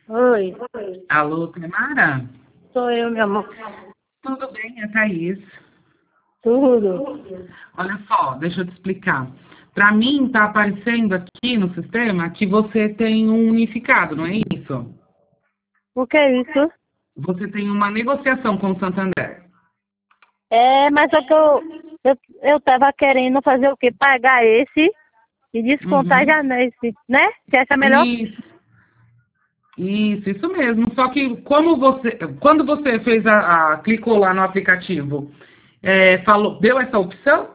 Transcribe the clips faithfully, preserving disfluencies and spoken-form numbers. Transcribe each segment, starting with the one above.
Oi, Alô, Clemara? sou eu, meu amor. Tudo bem, é a Thaís. Tudo. Olha só, deixa eu te explicar. Para mim, está aparecendo aqui no sistema que você tem um unificado, não é isso? O que é isso? Você tem uma negociação com o Santander. É, mas só que eu, eu, eu tava querendo fazer o quê? Pagar esse e descontar Uhum. já nesse, né? Você acha melhor? Isso, isso, isso mesmo. Só que como você, quando você fez a, a- clicou lá no aplicativo, é, falou, deu essa opção?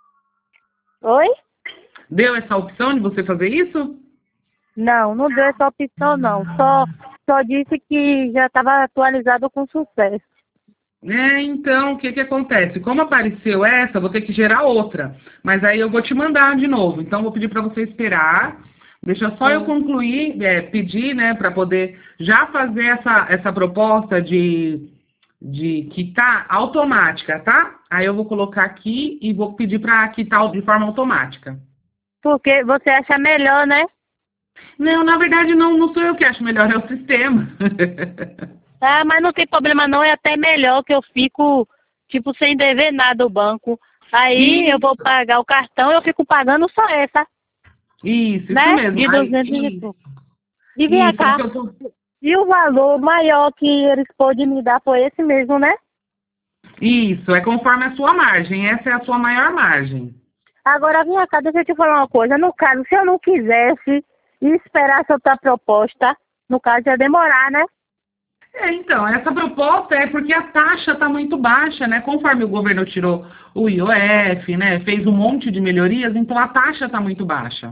Oi? Deu essa opção de você fazer isso? Não, não deu essa opção não. Só, só disse que já estava atualizado com sucesso. É, então, o que que acontece? Como apareceu essa, eu vou ter que gerar outra. Mas aí eu vou te mandar de novo. Então, vou pedir para você esperar. Deixa só eu Hum. concluir, é, pedir, né, para poder já fazer essa, essa proposta de, de quitar automática, tá? Aí eu vou colocar aqui e vou pedir para quitar de forma automática. Porque você acha melhor, né? Não, na verdade, não, não sou eu que acho melhor, é o sistema. Ah, mas não tem problema não, é até melhor que eu fico, tipo, sem dever nada ao banco. Aí eu vou Isso, pagar o cartão, eu fico pagando só essa, isso, isso né? mesmo. De Aí, duzentos e isso, pouco. E vem isso, é o cá, que eu tô. e o valor maior que eles podem me dar foi esse mesmo, né? Isso, é conforme a sua margem. Essa é a sua maior margem. Agora vem cá, deixa eu te falar uma coisa. No caso, se eu não quisesse e esperasse outra proposta, no caso ia demorar, né? É, então, essa proposta é porque a taxa está muito baixa, né? Conforme o governo tirou o I O F, né? Fez um monte de melhorias, então a taxa está muito baixa.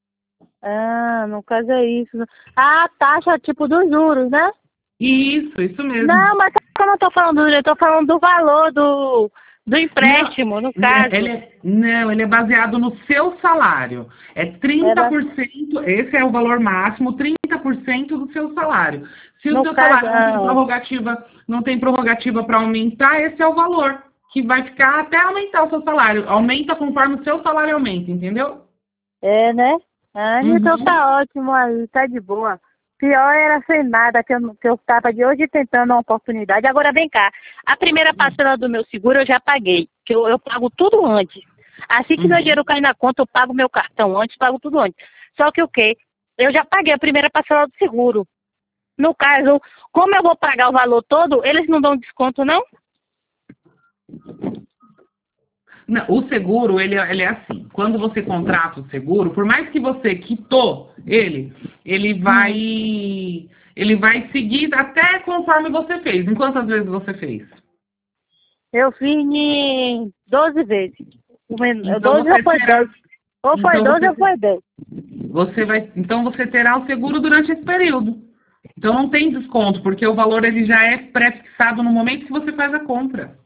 Ah, no caso é isso. Ah, a taxa tipo dos juros, né? Isso, isso mesmo. Não, mas eu não tô falando do juros, eu tô falando do valor do, do Não, empréstimo, no né, ele caso. é, não, ele é baseado no seu salário. É trinta Era, por cento, esse é o valor máximo, trinta por cento do seu salário. Se o no seu caso, salário não tem ah, prorrogativa, não tem prorrogativa para aumentar, esse é o valor que vai ficar até aumentar o seu salário. Aumenta conforme o seu salário aumenta, entendeu? é, né? Ah, então Uhum. tá ótimo aí, tá de boa. Pior era sem nada, que eu, não- que eu tava de hoje tentando uma oportunidade. Agora vem cá, a primeira parcela do meu seguro eu já paguei, que eu, eu pago tudo antes. Assim que meu Uhum. dinheiro cair na conta, eu pago meu cartão antes, pago tudo antes. Só que o quê? Eu já paguei a primeira parcela do seguro. No caso, como eu vou pagar o valor todo, eles não dão desconto, não? Não, o seguro, ele, é- ele é assim. Quando você contrata o seguro, por mais que você quitou ele, ele Hum. vai, ele vai seguir até conforme você fez. Em quantas vezes você fez? Eu fiz em doze vezes. Então doze ou você foi terá, dez? Ou foi então doze você, ou foi dez. você vai, então você terá o seguro durante esse período. Então não tem desconto, porque o valor ele já é pré-fixado no momento que você faz a compra.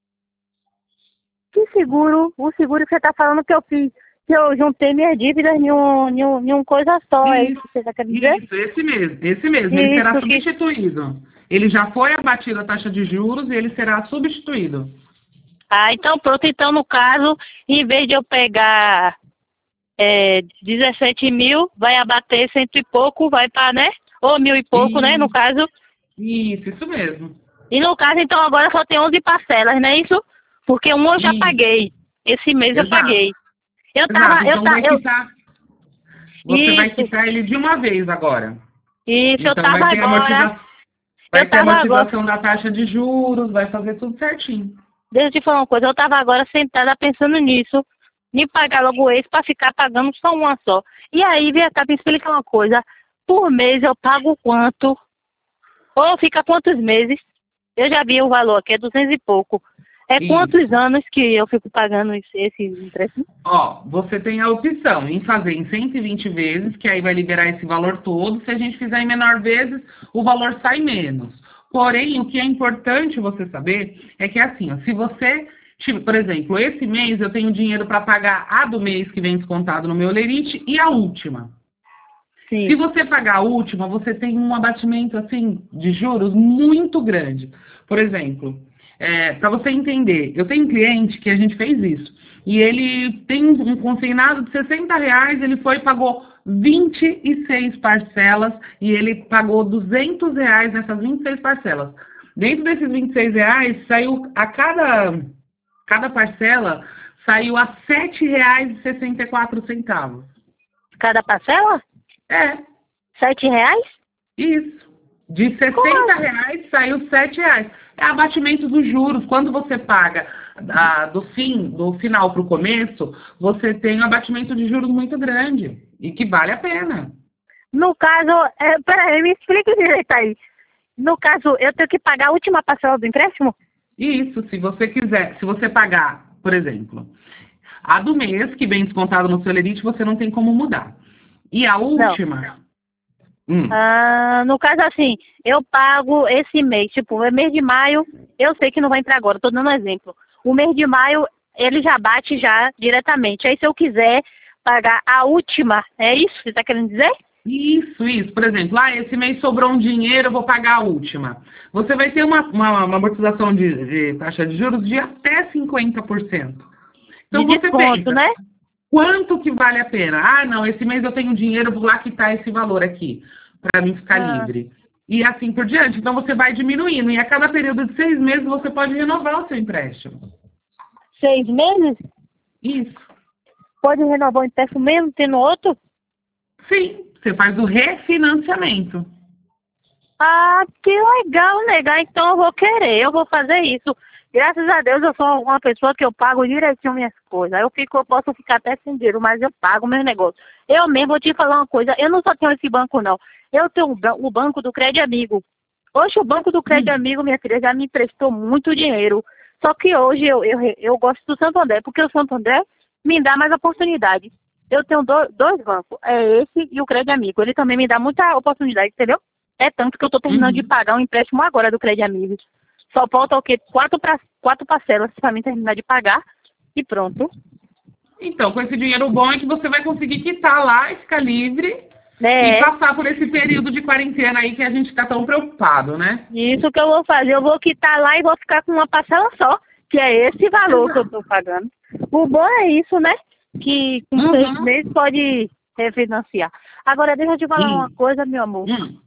Que seguro? O seguro que você está falando que eu fiz, que eu juntei minhas dívidas em um, em um, em um coisa só, é isso Isso, que você está querendo dizer? isso, esse mesmo, esse mesmo. Ele será Isso que. substituído. Ele já foi abatido a taxa de juros e ele será substituído. Ah, então pronto, então no caso, em vez de eu pegar é, dezessete mil, vai abater cento e pouco, vai para, né? Ou mil e pouco, né? No E, caso. isso, isso mesmo. E no caso, então agora só tem onze parcelas, não é isso? Porque um eu já Isso, paguei. Esse mês eu exato. paguei. Eu Exato. tava, eu Então tava, vai eu. quitar, você vai Isso, quitar ele de uma vez agora. isso, eu Então tava vai ter agora. amortiza, Eu vai ter tava agora. amortização da taxa de juros, vai fazer tudo certinho. Deixa eu te falar uma coisa, eu tava agora sentada pensando nisso, em pagar logo esse pra ficar pagando só uma só. E aí, vem cá, me explica uma coisa. Por mês eu pago quanto? Ou fica quantos meses? Eu já vi o valor aqui, é duzentos e pouco. É quantos Isso. anos que eu fico pagando esse, esse empréstimo? Ó, você tem a opção em fazer em cento e vinte vezes, que aí vai liberar esse valor todo. Se a gente fizer em menor vezes, o valor sai menos. Porém, o que é importante você saber é que assim, ó, se você, tipo, por exemplo, esse mês eu tenho dinheiro para pagar a do mês que vem descontado no meu lerite e a última. Se Sim. você pagar a última, você tem um abatimento assim de juros muito grande. Por exemplo, é, para você entender, eu tenho um cliente que a gente fez isso, e ele tem um consignado de sessenta reais, ele foi e pagou vinte e seis parcelas, e ele pagou duzentos reais nessas vinte e seis parcelas. Dentro desses vinte e seis reais, saiu a cada, cada parcela, saiu a sete reais e sessenta e quatro centavos. Cada parcela? É. Sete reais? Isso. De sessenta reais saiu sete reais. É abatimento dos juros. Quando você paga ah, do fim, do final para o começo, você tem um abatimento de juros muito grande e que vale a pena. No caso, é, peraí, me explica direito aí. No caso, eu tenho que pagar a última parcela do empréstimo? Isso, se você quiser, se você pagar, por exemplo, a do mês que vem descontado no seu lerite, você não tem como mudar. E a última... Hum. Ah, no caso assim, eu pago esse mês, tipo, o mês de maio, eu sei que não vai entrar agora, estou dando um exemplo. O mês de maio, ele já bate já diretamente. Aí se eu quiser pagar a última, é isso que você está querendo dizer? Isso, isso. Por exemplo, ah, esse mês sobrou um dinheiro, eu vou pagar a última. Você vai ter uma, uma, uma amortização de, de taxa de juros de até cinquenta por cento. Então de você desconto, pensa, né? Quanto que vale a pena? Ah, não, esse mês eu tenho dinheiro, vou lá quitar esse valor aqui, para mim ficar ah. livre. E assim por diante. Então você vai diminuindo. E a cada período de seis meses você pode renovar o seu empréstimo. Seis meses? Isso. Pode renovar o empréstimo mesmo, tendo outro? Sim, você faz o refinanciamento. Ah, que legal, nega. Então eu vou querer, eu vou fazer isso. Graças a Deus eu sou uma pessoa que eu pago direitinho minhas coisas. Eu fico, eu posso ficar até sem dinheiro, mas eu pago meus negócios. Eu mesmo vou te falar uma coisa, eu não só tenho esse banco não. Eu tenho o banco do Crédito Amigo. Hoje o banco do Crédito hum. Amigo, minha filha, já me emprestou muito dinheiro. Só que hoje eu, eu, eu gosto do Santander, porque o Santander me dá mais oportunidade. Eu tenho do, dois bancos, é esse e o Crédito Amigo. Ele também me dá muita oportunidade, entendeu? É tanto que eu estou terminando uhum. de pagar um empréstimo agora do Crédito Amigo. Só falta o quê? Quatro, pra, quatro parcelas para mim terminar de pagar e pronto. Então, com esse dinheiro bom é que você vai conseguir quitar lá e ficar livre é. e passar por esse período de quarentena aí que a gente está tão preocupado, né? Isso que eu vou fazer. Eu vou quitar lá e vou ficar com uma parcela só, que é esse valor Exato. que eu estou pagando. O bom é isso, né? Que com uhum. seis meses pode refinanciar. Agora, deixa eu te falar hum. uma coisa, meu amor. Hum.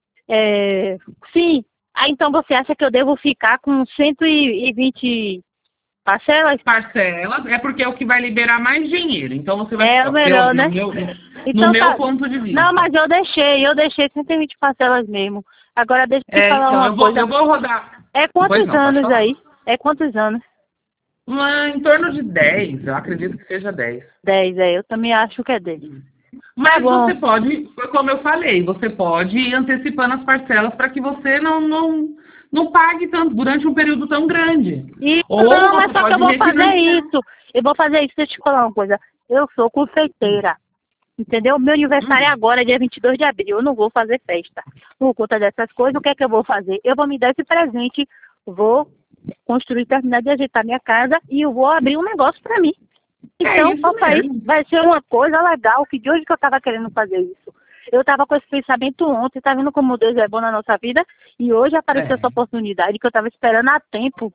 É, sim. Ah, então você acha que eu devo ficar com cento e vinte parcelas? Parcelas, é porque é o que vai liberar mais dinheiro. Então você vai É ficar, o melhor, né? No meu, no então, meu tá... ponto de vista. Não, mas eu deixei, eu deixei cento e vinte parcelas mesmo. Agora deixa eu te é, falar então, uma eu vou, coisa. Eu vou rodar. É quantos não, anos aí? É quantos anos? Uma, em torno de dez, eu acredito que seja dez. dez, é, eu também acho que é dez. Mas tá você pode, como eu falei, você pode ir antecipando as parcelas para que você não, não, não pague tanto durante um período tão grande. Isso, Ou não, mas só que eu vou fazer refinanciar. isso. Eu vou fazer isso, deixa eu te falar uma coisa. Eu sou confeiteira, entendeu? Meu aniversário hum. é agora, dia vinte e dois de abril. Eu não vou fazer festa. Por conta dessas coisas, o que é que eu vou fazer? Eu vou me dar esse presente, vou construir, terminar de ajeitar minha casa e eu vou abrir um negócio para mim. Então, é papai, vai ser uma coisa legal, que de hoje que eu estava querendo fazer isso. Eu estava com esse pensamento ontem, tá vendo como Deus é bom na nossa vida? E hoje apareceu é. essa oportunidade que eu estava esperando há tempo.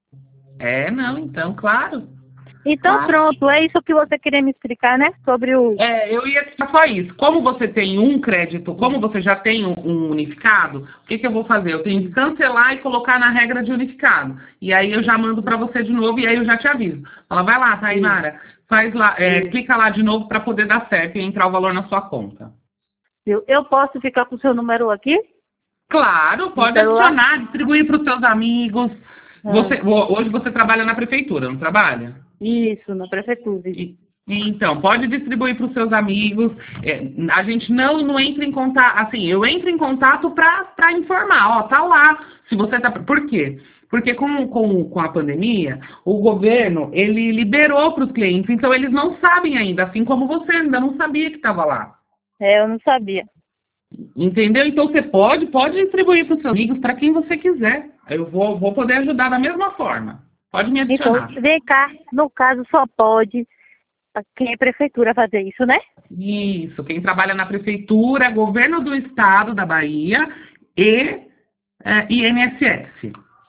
É, não, então, claro. Então, claro. pronto, é isso que você queria me explicar, né? Sobre o... É, eu ia explicar só isso. Como você tem um crédito, como você já tem um, um unificado, o que, que eu vou fazer? Eu tenho que cancelar e colocar na regra de unificado. E aí eu já mando para você de novo e aí eu já te aviso. Fala, vai lá, Tainara, faz lá, é, clica lá de novo para poder dar certo e entrar o valor na sua conta. Eu, eu posso ficar com o seu número aqui? Claro, pode adicionar, distribuir para os seus amigos. Ah. Você, hoje você trabalha na prefeitura, não trabalha? Isso, na prefeitura. E, então, pode distribuir para os seus amigos. É, a gente não, não entra em contato, assim, eu entro em contato para informar, ó, tá lá. Se você tá. Por quê? Porque com, com, com a pandemia, o governo, ele liberou para os clientes, então eles não sabem ainda, assim como você ainda não sabia que estava lá. É, eu não sabia. Entendeu? Então você pode, pode distribuir para os seus amigos, para quem você quiser. Eu vou, vou poder ajudar da mesma forma. Pode me adicionar. Então, vem cá, no caso só pode quem é prefeitura fazer isso, né? Isso, quem trabalha na prefeitura, governo do estado da Bahia e é, I N S S.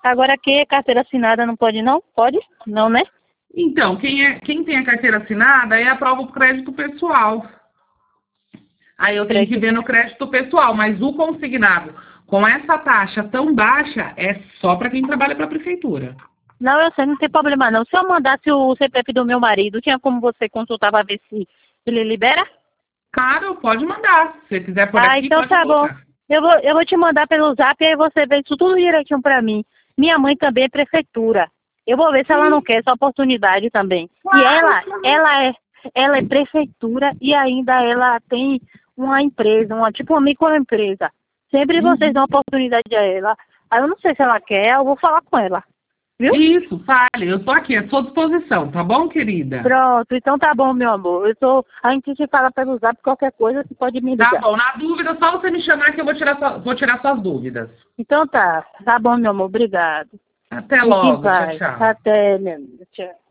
Agora, quem é carteira assinada não pode, não? Pode? Não, né? Então, quem, é, quem tem a carteira assinada, aí aprova o crédito pessoal. Aí eu tenho que ver no crédito pessoal, mas o consignado, com essa taxa tão baixa, é só para quem trabalha para a prefeitura. Não, eu sei, não tem problema não. Se eu mandasse o C P F do meu marido, tinha como você consultar para ver se ele libera? Claro, pode mandar. Se você quiser por Ah, aqui, então pode tá bom. colocar. Eu vou, eu vou te mandar pelo zap e aí você vê isso tudo direitinho para mim. Minha mãe também é prefeitura. Eu vou ver se ela não quer essa oportunidade também. E ela, ela é, ela é prefeitura e ainda ela tem uma empresa, uma, tipo uma microempresa. Sempre vocês dão oportunidade a ela. Aí eu não sei se ela quer, eu vou falar com ela. Viu? Isso, fale. Eu tô aqui à sua disposição, tá bom, querida? Pronto, então tá bom, meu amor. Eu tô, a gente se fala pelo zap, qualquer coisa, você pode me ligar. Tá bom, na dúvida, só você me chamar que eu vou tirar, sua- vou tirar suas dúvidas. Então tá, tá bom, meu amor, obrigado. Até Fique em logo, tchau, paz. tchau. Até, meu amigo. Tchau.